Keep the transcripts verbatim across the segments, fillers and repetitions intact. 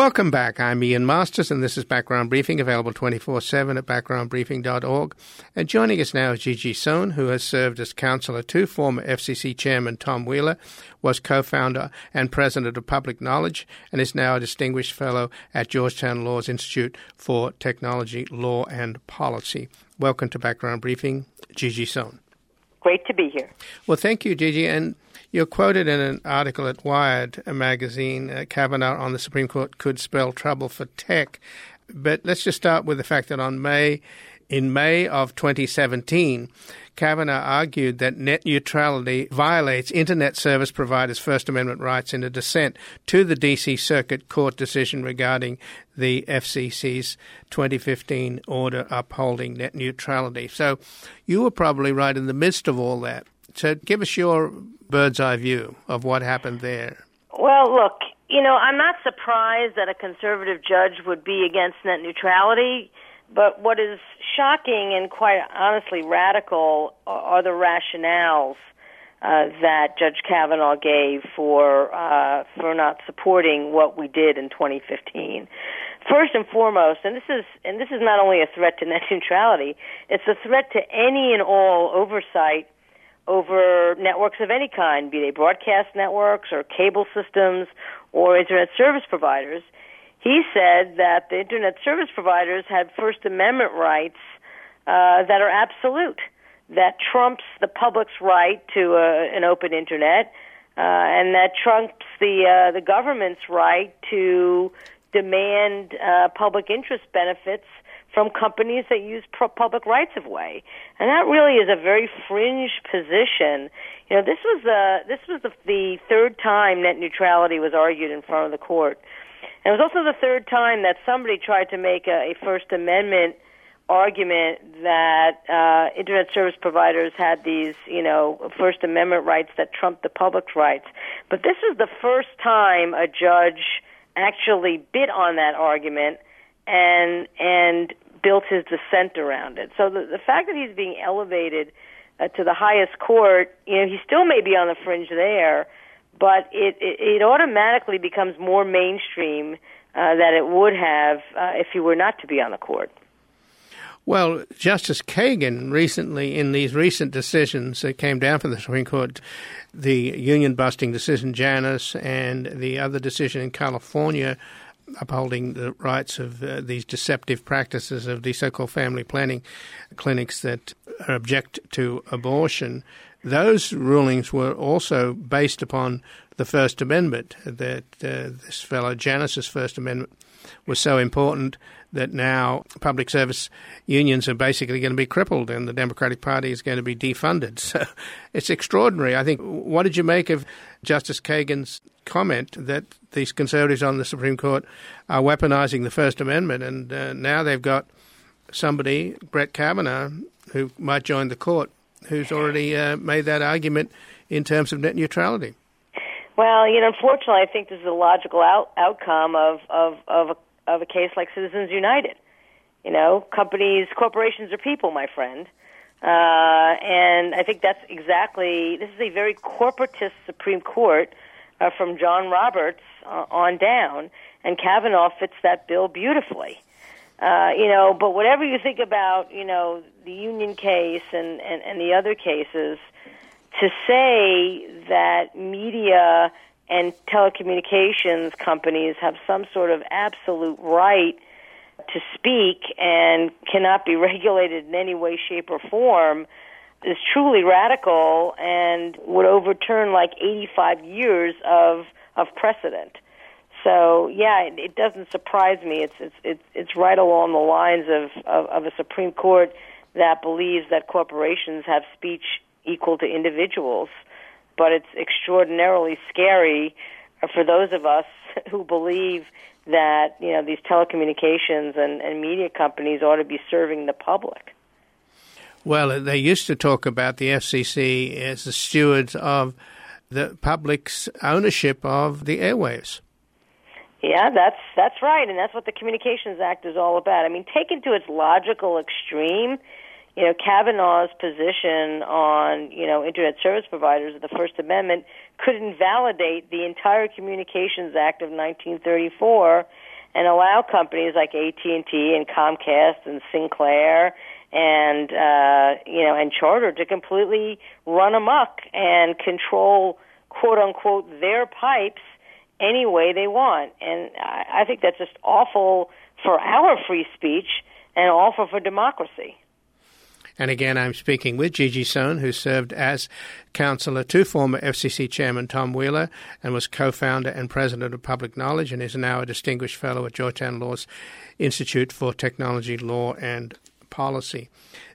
Welcome back. I'm Ian Masters, and this is Background Briefing, available twenty-four seven at background briefing dot org. And joining us now is Gigi Sohn, who has served as counselor to former F C C Chairman Tom Wheeler, was co-founder and president of Public Knowledge, and is now a distinguished fellow at Georgetown Law's Institute for Technology, Law and Policy. Welcome to Background Briefing, Gigi Sohn. Great to be here. Well, thank you, Gigi. And you're quoted in an article at Wired magazine, uh, Kavanaugh on the Supreme Court could spell trouble for tech. But let's just start with the fact that on May, in May of twenty seventeen, Kavanaugh argued that net neutrality violates Internet service providers' First Amendment rights in a dissent to the D C Circuit Court decision regarding the F C C's twenty fifteen order upholding net neutrality. So you were probably right in the midst of all that. So give us your bird's eye view of what happened there. Well, look, you know, I'm not surprised that a conservative judge would be against net neutrality, but what is shocking and quite honestly radical are the rationales uh, that Judge Kavanaugh gave for uh, for not supporting what we did in twenty fifteen. First and foremost, and this is and this is not only a threat to net neutrality, it's a threat to any and all oversight over networks of any kind, be they broadcast networks or cable systems or Internet service providers. He said that the Internet service providers had First Amendment rights uh, that are absolute, that trumps the public's right to uh, an open Internet, uh, and that trumps the uh, the government's right to demand uh, public interest benefits from companies that use pro- public rights of way, and that really is a very fringe position. You know, this was the this was the, the third time net neutrality was argued in front of the court, and it was also the third time that somebody tried to make a, a First Amendment argument that uh, Internet service providers had these, you know, First Amendment rights that trumped the public's rights. But this is the first time a judge actually bit on that argument and and built his dissent around it. So the, the fact that he's being elevated uh, to the highest court, you know, he still may be on the fringe there, but it, it, it automatically becomes more mainstream uh, than it would have uh, if he were not to be on the court. Well, Justice Kagan recently, in these recent decisions that came down from the Supreme Court, the union-busting decision, Janus, and the other decision in California, upholding the rights of uh, these deceptive practices of the so-called family planning clinics that object to abortion, those rulings were also based upon the First Amendment, that uh, this fellow Janus's First Amendment was so important that now public service unions are basically going to be crippled and the Democratic Party is going to be defunded. So it's extraordinary. I think, what did you make of Justice Kagan's comment that these conservatives on the Supreme Court are weaponizing the First Amendment, and uh, now they've got somebody, Brett Kavanaugh, who might join the court, who's already uh, made that argument in terms of net neutrality? Well, you know, unfortunately, I think this is a logical out- outcome of, of, of, a, of a case like Citizens United. You know, companies, corporations are people, my friend. Uh, and I think that's exactly, this is a very corporatist Supreme Court uh, from John Roberts uh, on down, and Kavanaugh fits that bill beautifully. Uh, you know, but whatever you think about, you know, the union case and, and, and the other cases, to say that media and telecommunications companies have some sort of absolute right to speak and cannot be regulated in any way, shape, or form is truly radical and would overturn like eighty-five years of of precedent. So, yeah, it, it doesn't surprise me. It's it's it's, it's right along the lines of, of, of a Supreme Court that believes that corporations have speech equal to individuals, but it's extraordinarily scary for those of us who believe that, you know, these telecommunications and, and media companies ought to be serving the public. Well, they used to talk about the F C C as the stewards of the public's ownership of the airwaves. Yeah, that's that's right, and that's what the Communications Act is all about. I mean, taken to its logical extreme, you know, Kavanaugh's position on, you know, Internet service providers of the First Amendment could invalidate the entire Communications Act of nineteen thirty-four and allow companies like A T and T and Comcast and Sinclair and uh, you know and Charter to completely run amok and control, quote unquote, their pipes any way they want. And I, I think that's just awful for our free speech and awful for democracy. And again, I'm speaking with Gigi Sohn, who served as counselor to former F C C Chairman Tom Wheeler and was co-founder and president of Public Knowledge and is now a distinguished fellow at Georgetown Law's Institute for Technology, Law and Policy.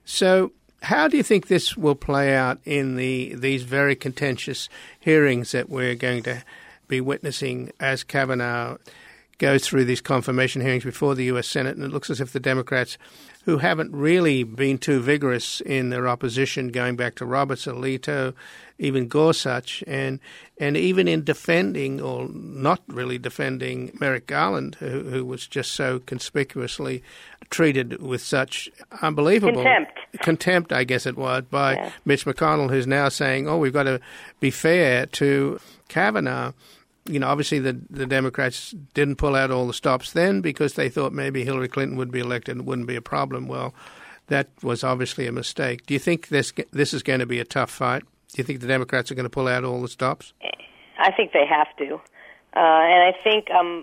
So how do you think this will play out in the these very contentious hearings that we're going to be witnessing as Kavanaugh goes through these confirmation hearings before the U S Senate? And it looks as if the Democrats, who haven't really been too vigorous in their opposition, going back to Roberts, Alito, even Gorsuch, and and even in defending or not really defending Merrick Garland, who, who was just so conspicuously treated with such unbelievable contempt, contempt I guess it was, by yeah. Mitch McConnell, who's now saying, oh, we've got to be fair to Kavanaugh. You know, obviously the, the Democrats didn't pull out all the stops then because they thought maybe Hillary Clinton would be elected and it wouldn't be a problem. Well, that was obviously a mistake. Do you think this this is going to be a tough fight? Do you think the Democrats are going to pull out all the stops? I think they have to, uh, and I think um,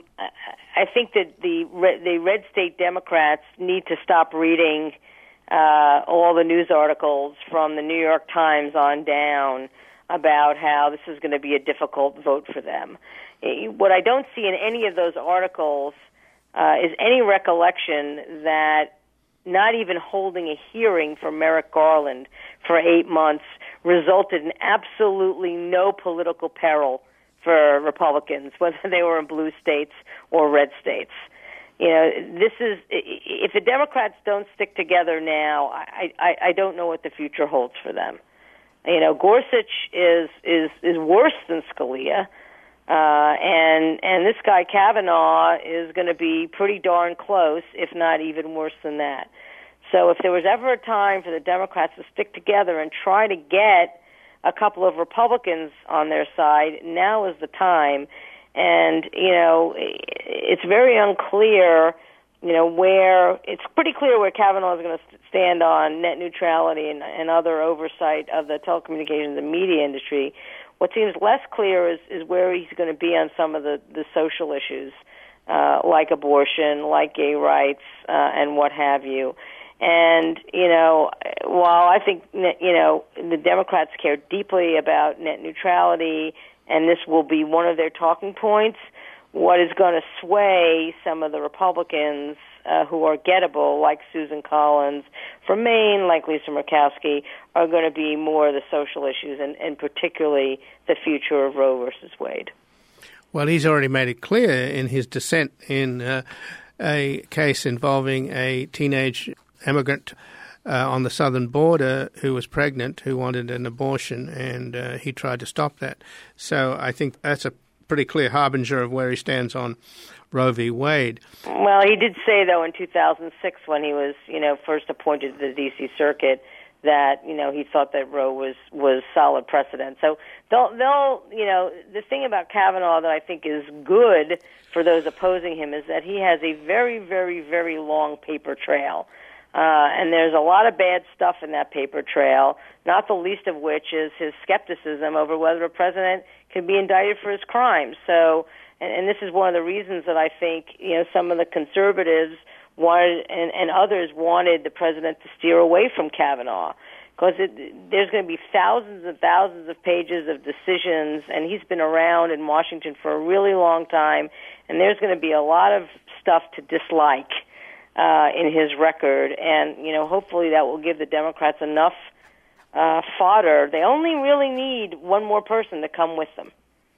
I think that the the red state Democrats need to stop reading uh, all the news articles from the New York Times on down about how this is going to be a difficult vote for them. What I don't see in any of those articles uh, is any recollection that not even holding a hearing for Merrick Garland for eight months resulted in absolutely no political peril for Republicans, whether they were in blue states or red states. You know, this is, if the Democrats don't stick together now, I, I, I don't know what the future holds for them. You know, Gorsuch is is is worse than Scalia, uh, and and this guy Kavanaugh is going to be pretty darn close, if not even worse than that. So, if there was ever a time for the Democrats to stick together and try to get a couple of Republicans on their side, now is the time. And you know, it's very unclear. You know, where it's pretty clear where Kavanaugh is going to stand on net neutrality and, and other oversight of the telecommunications and media industry. What seems less clear is, is where he's going to be on some of the, the social issues, uh, like abortion, like gay rights, uh, and what have you. And, you know, while I think, you know, the Democrats care deeply about net neutrality, and this will be one of their talking points, what is going to sway some of the Republicans uh, who are gettable, like Susan Collins from Maine, like Lisa Murkowski, are going to be more of the social issues, and, and particularly the future of Roe versus Wade. Well, he's already made it clear in his dissent in uh, a case involving a teenage immigrant uh, on the southern border who was pregnant, who wanted an abortion, and uh, he tried to stop that. So I think that's a pretty clear harbinger of where he stands on Roe v. Wade. Well, he did say, though, in two thousand six, when he was, you know, first appointed to the D C Circuit, that, you know, he thought that Roe was, was solid precedent. So they'll, they'll, you know, the thing about Kavanaugh that I think is good for those opposing him is that he has a very, very, very long paper trail. Uh, and there's a lot of bad stuff in that paper trail, not the least of which is his skepticism over whether a president can be indicted for his crimes. So, and, and this is one of the reasons that I think, you know, some of the conservatives wanted, and, and others wanted the president to steer away from Kavanaugh, because there's going to be thousands and thousands of pages of decisions, and he's been around in Washington for a really long time, and there's going to be a lot of stuff to dislike Uh, in his record, and you know, hopefully that will give the Democrats enough uh, fodder. They only really need one more person to come with them,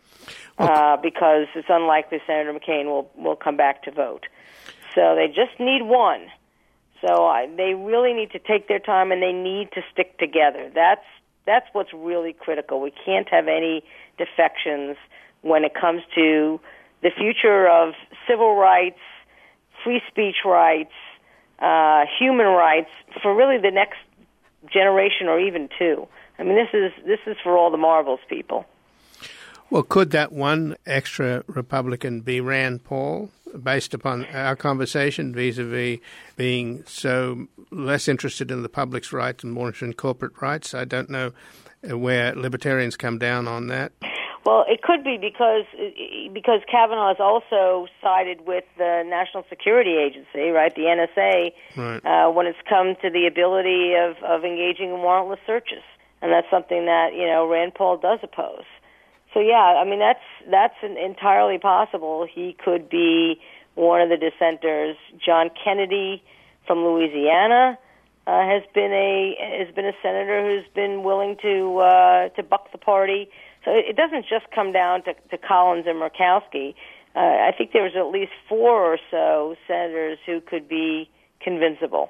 uh, because it's unlikely Senator McCain will will come back to vote. So they just need one. So I, they really need to take their time, and they need to stick together. That's that's what's really critical. We can't have any defections when it comes to the future of civil rights, free speech rights, uh, human rights for really the next generation or even two. I mean, this is this is for all the marbles, people. Well, could that one extra Republican be Rand Paul, based upon our conversation vis-a-vis being so less interested in the public's rights and more interested in corporate rights? I don't know where libertarians come down on that. Well, it could be because because Kavanaugh has also sided with the National Security Agency, right, the N S A, right. uh, when it's come to the ability of, of engaging in warrantless searches. And that's something that, you know, Rand Paul does oppose. So, yeah, I mean, that's that's an entirely possible. He could be one of the dissenters. John Kennedy from Louisiana uh, has been a has been a senator who's been willing to uh, to buck the party. So it doesn't just come down to, to Collins and Murkowski. Uh, I think there's at least four or so senators who could be convincible.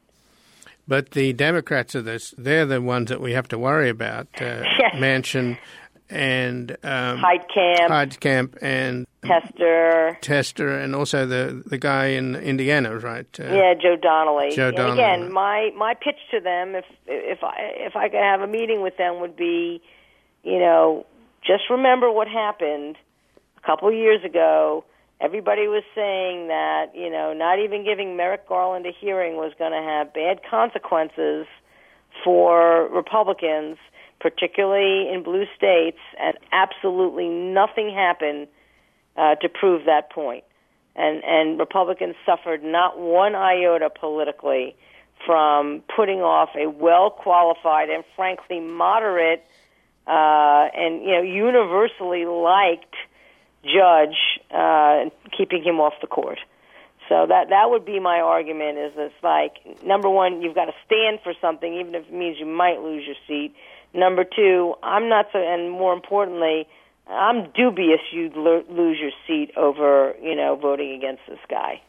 But the Democrats are this, they're the ones that we have to worry about. Uh, yes. Manchin and um, Heitkamp, Heitkamp and Tester, Tester, and also the the guy in Indiana, right? Uh, yeah, Joe Donnelly. Joe and Donnelly. Again, my my pitch to them, if if I if I could have a meeting with them, would be, you know, just remember what happened a couple of years ago. Everybody was saying that, you know, not even giving Merrick Garland a hearing was going to have bad consequences for Republicans, particularly in blue states, and absolutely nothing happened uh, to prove that point. And, and Republicans suffered not one iota politically from putting off a well-qualified and, frankly, moderate uh, and, you know, universally liked judge, uh, keeping him off the court. So that that would be my argument, is it's like, number one, you've got to stand for something, even if it means you might lose your seat. Number two, I'm not so, and more importantly, I'm dubious you'd lo- lose your seat over, you know, voting against this guy.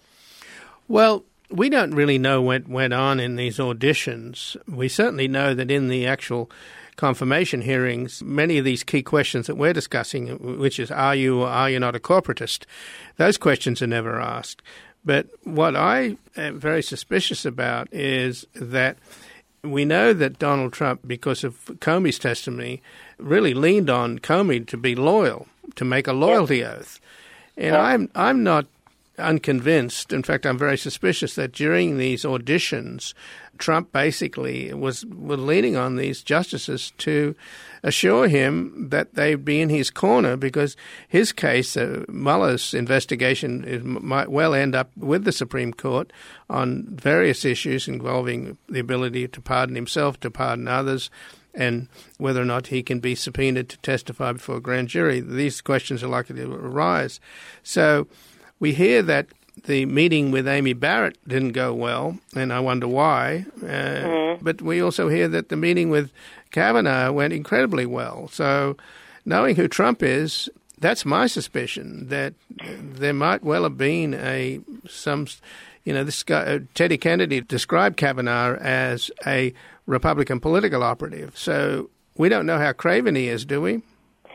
Well, we don't really know what went on in these auditions. We certainly know that in the actual confirmation hearings, many of these key questions that we're discussing, which is, are you or are you not a corporatist, those questions are never asked. But what I am very suspicious about is that we know that Donald Trump, because of Comey's testimony, really leaned on Comey to be loyal, to make a loyalty yeah. oath. And yeah. I'm I'm not unconvinced. In fact, I'm very suspicious that during these auditions, Trump basically was, was leaning on these justices to assure him that they'd be in his corner, because his case, uh, Mueller's investigation, is, might well end up with the Supreme Court on various issues involving the ability to pardon himself, to pardon others, and whether or not he can be subpoenaed to testify before a grand jury. These questions are likely to arise. So we hear that the meeting with Amy Barrett didn't go well, and I wonder why. Uh, mm-hmm. But we also hear that the meeting with Kavanaugh went incredibly well. So knowing who Trump is, that's my suspicion, that there might well have been a some, you know, this guy, uh, Teddy Kennedy described Kavanaugh as a Republican political operative. So we don't know how craven he is, do we?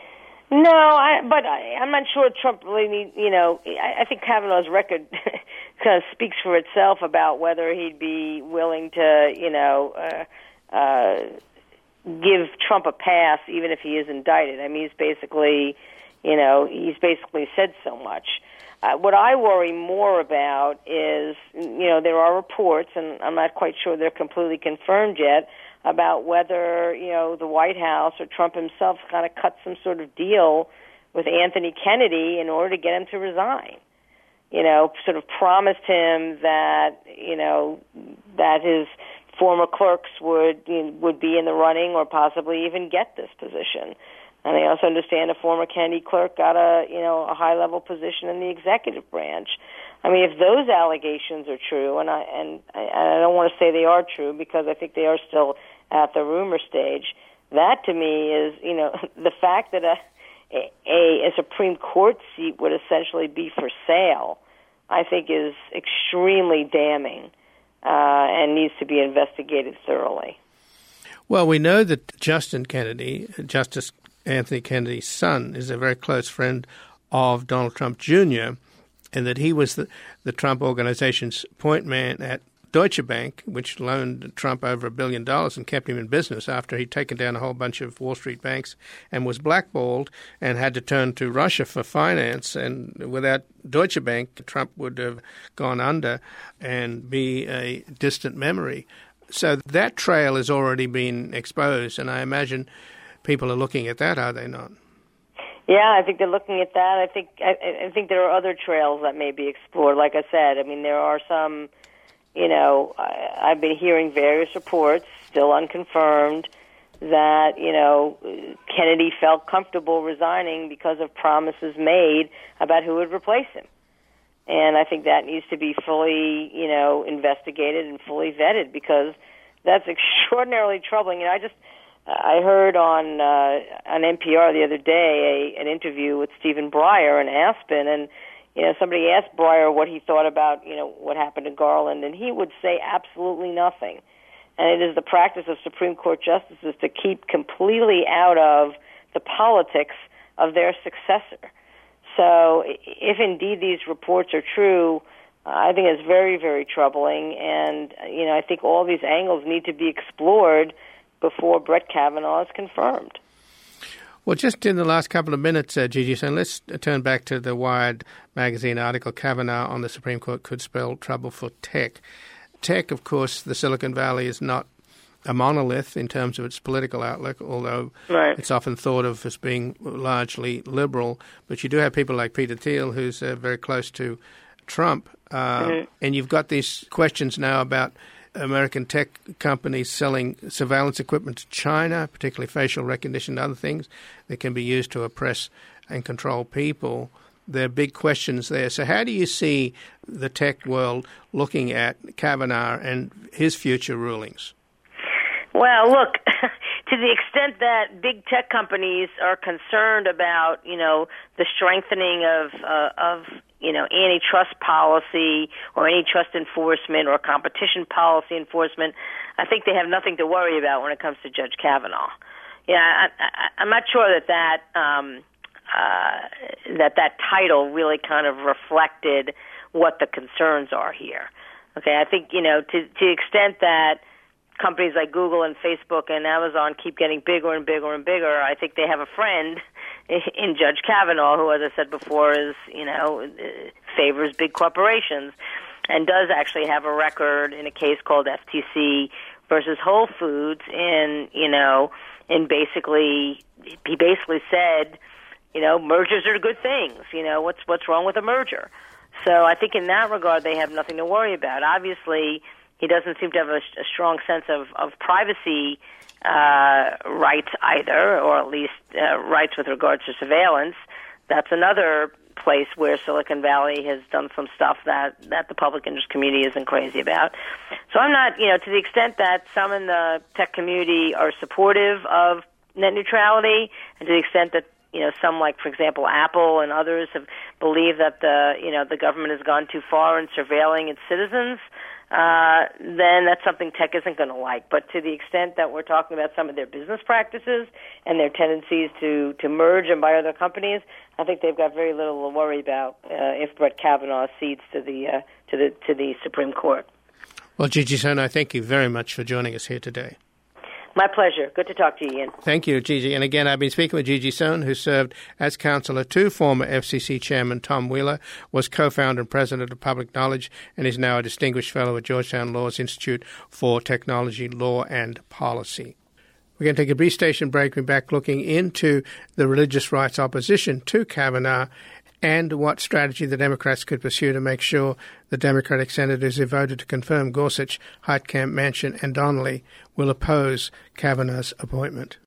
No, I, but I, I'm not sure Trump really need, you know, I, I think Kavanaugh's record kind of speaks for itself about whether he'd be willing to, you know, uh, uh, give Trump a pass even if he is indicted. I mean, he's basically, you know, he's basically said so much. Uh, what I worry more about is, you know, there are reports, and I'm not quite sure they're completely confirmed yet, about whether, you know, the White House or Trump himself kind of cut some sort of deal with Anthony Kennedy in order to get him to resign. You know, sort of promised him that, you know, that his former clerks would you know, would be in the running or possibly even get this position. And I also understand a former Kennedy clerk got a, you know, a high-level position in the executive branch. I mean, if those allegations are true, and I and I, I don't want to say they are true because I think they are still at the rumor stage, that to me is, you know, the fact that a, a, a Supreme Court seat would essentially be for sale, I think is extremely damning uh, and needs to be investigated thoroughly. Well, we know that Justin Kennedy, Justice Anthony Kennedy's son, is a very close friend of Donald Trump Junior, and that he was the, the Trump organization's point man at Deutsche Bank, which loaned Trump over a billion dollars and kept him in business after he'd taken down a whole bunch of Wall Street banks and was blackballed and had to turn to Russia for finance. And without Deutsche Bank, Trump would have gone under and be a distant memory. So that trail has already been exposed, and I imagine people are looking at that, are they not? Yeah, I think they're looking at that. I think I, I think there are other trails that may be explored. Like I said, I mean, there are some, you know, I, I've been hearing various reports, still unconfirmed, that, you know, Kennedy felt comfortable resigning because of promises made about who would replace him. And I think that needs to be fully, you know, investigated and fully vetted, because that's extraordinarily troubling. And I just, I heard on uh, on N P R the other day a, an interview with Stephen Breyer in Aspen, and you know, somebody asked Breyer what he thought about, you know, what happened to Garland, and he would say absolutely nothing. And it is the practice of Supreme Court justices to keep completely out of the politics of their successor. So if indeed these reports are true, I think it's very, very troubling. And, you know, I think all these angles need to be explored before Brett Kavanaugh is confirmed. Well, just in the last couple of minutes, uh, Gigi, so let's turn back to the Wired magazine article, Kavanaugh on the Supreme Court could spell trouble for tech. Tech, of course, the Silicon Valley is not a monolith in terms of its political outlook, although right. It's often thought of as being largely liberal. But you do have people like Peter Thiel, who's uh, very close to Trump. Uh, mm-hmm. And you've got these questions now about American tech companies selling surveillance equipment to China, particularly facial recognition and other things that can be used to oppress and control people. There are big questions there. So how do you see the tech world looking at Kavanaugh and his future rulings? Well, look, to the extent that big tech companies are concerned about, you know, the strengthening of, uh, of you know, antitrust policy or antitrust enforcement or competition policy enforcement, I think they have nothing to worry about when it comes to Judge Kavanaugh. Yeah, I, I, I'm not sure that that, um, uh, that that title really kind of reflected what the concerns are here. Okay, I think, you know, to, to the extent that companies like Google and Facebook and Amazon keep getting bigger and bigger and bigger, I think they have a friend in Judge Kavanaugh, who, as I said before, is, you know, favors big corporations and does actually have a record in a case called F T C versus Whole Foods in, you know, in basically, he basically said, you know, mergers are good things. You know, what's what's wrong with a merger? So I think in that regard they have nothing to worry about. Obviously, he doesn't seem to have a, a strong sense of, of privacy uh, rights either, or at least uh, rights with regards to surveillance. That's another place where Silicon Valley has done some stuff that, that the public interest community isn't crazy about. So I'm not, you know, to the extent that some in the tech community are supportive of net neutrality, and to the extent that, you know, some, like, for example, Apple and others have believed that the, you know, the government has gone too far in surveilling its citizens, uh, then that's something tech isn't going to like. But to the extent that we're talking about some of their business practices and their tendencies to, to merge and buy other companies, I think they've got very little to worry about uh, if Brett Kavanaugh cedes to the uh, to the to the Supreme Court. Well, Gigi Sohn, I thank you very much for joining us here today. My pleasure. Good to talk to you, Ian. Thank you, Gigi. And again, I've been speaking with Gigi Sohn, who served as counselor to former F C C Chairman Tom Wheeler, was co-founder and president of Public Knowledge, and is now a distinguished fellow at Georgetown Law's Institute for Technology, Law and Policy. We're going to take a brief station break. We're back looking into the religious rights opposition to Kavanaugh and what strategy the Democrats could pursue to make sure the Democratic senators who voted to confirm Gorsuch, Heitkamp, Manchin, and Donnelly will oppose Kavanaugh's appointment.